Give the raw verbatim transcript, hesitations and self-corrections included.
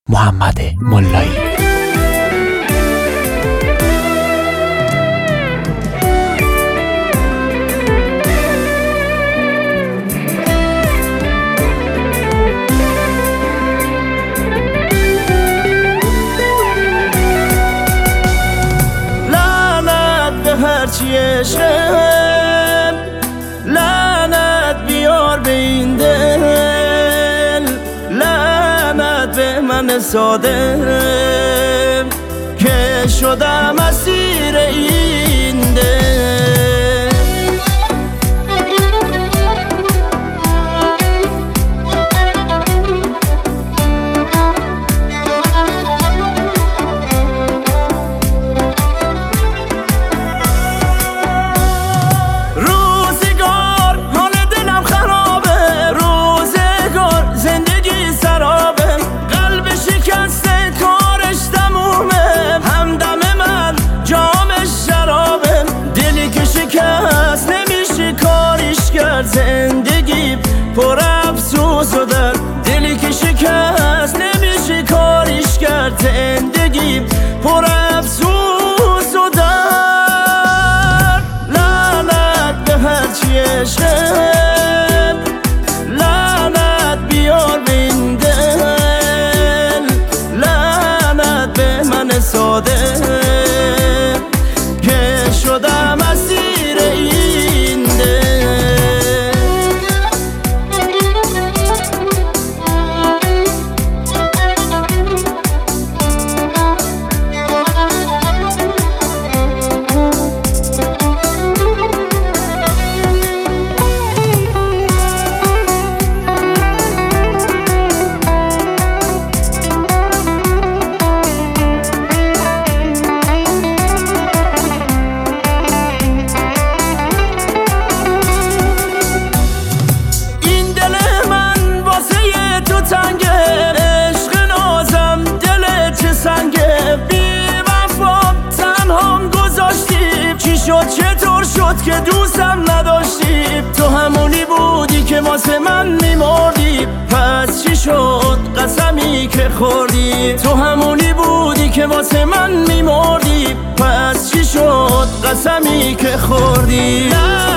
محمد ملایی. هرچی عشقم لعنت بیار به این دل، لعنت به من ساده که شدم اسیر این دل. زندگی پر افسوس و در دلی که شکست نمیشه کاریش کرد، زندگی پر افسوس و در لعنت به هرچی عشقم، لعنت بیار به این دل، لعنت به من ساده که شدم اسیر این دل. چطور شد که دوستم نداشتی؟ تو همونی بودی که واسه من میمردی، پس چی شد قسمی که خوردی؟ تو همونی بودی که واسه من میمردی، پس چی شد قسمی که خوردی؟